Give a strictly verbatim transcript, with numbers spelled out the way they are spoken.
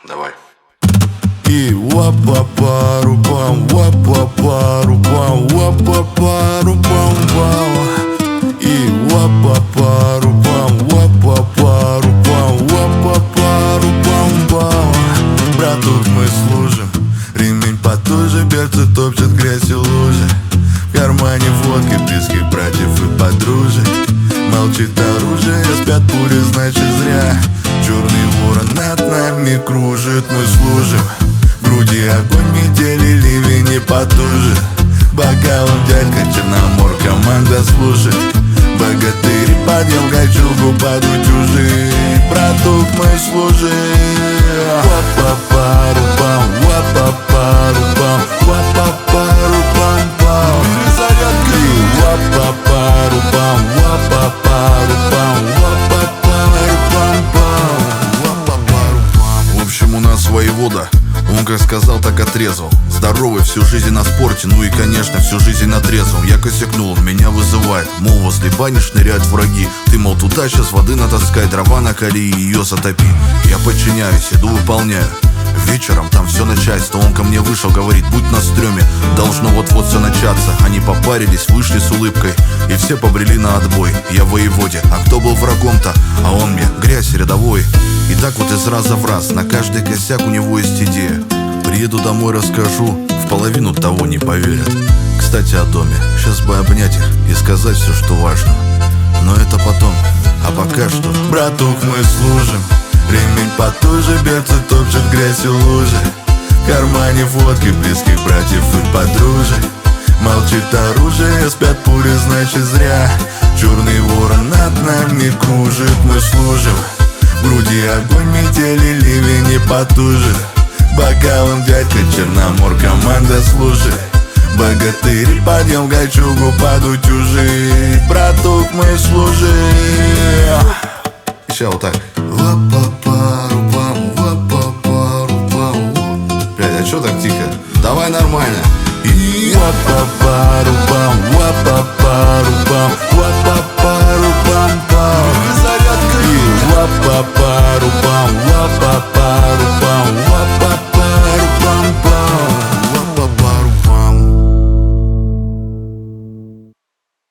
Давай. И уа-па-па-ру-пам, уа-па-па-ру-пам, уа-па-па-ру-пам-пам. И уа-па-па-ру-пам, уа-па-па-ру-пам, уа-па-па-ру-пам-пам. Братух, мы служим, ремень потуже, берцы топчет грязь и лужи. В кармане водки близких братьев и подружек. Молчит оружие, спят пули, значит зря. Черный ворон над нами кружит, мы служим. В груди огонь, метели, ливень не потужит. Бокалом дядька Черномор, команда служит. Богатыри, подъем, кольчугу подутюжи. Братух, мы служим. Уа-па-па-ру-пам, уа-па-па-ру-пам, уа-па-па-ру-пам-пам. Зарядка. Уа-па-па-ру-пам, уа-па-па-ру-пам, уа-па-па-ру-пам-пам. В общем, у нас воевода, он как сказал, так отрезал. Здоровый, всю жизнь на спорте, ну и, конечно, всю жизнь на трезвом. Я косякнул, он меня вызывает. Мол, возле бани шныряют враги. Ты, мол, туда сейчас воды натаскай, дрова накали и ее затопи. Я подчиняюсь, иду, выполняю. Вечером там все начальство, он ко мне вышел, говорит: будь на стреме, должно вот-вот все начаться. Они попарились, вышли с улыбкой, и все побрели на отбой. Я воеводе, а кто был врагом-то? А он мне: грязь, рядовой. И так вот из раза в раз, на каждый косяк у него есть идея. Приеду домой, расскажу, в половину того не поверят. Кстати, о доме, сейчас бы обнять их и сказать все, что важно. Но это потом, а пока что. Братух, мы служим, ремень потуже, берцы топчет грязь и лужи. В кармане водки близких братьев и подружек. Молчит оружие, спят пули, значит зря. Черный ворон над нами кружит, мы служим. В груди огонь, метели, ливень не потужит. Бокалом дядька Черномор, команда служит. Богатыри, подъем, кольчугу подутюжи. Братух, мы служим. Еще вот так. Ва-па-па-ру-пам, ва-па-па-ру-пам. Блядь, а чё так тихо? Давай нормально. И ва-па-па-ру-пам, ва-па-па-ру-пам, ва-па-па-ру-пам-пам. И ва-па-па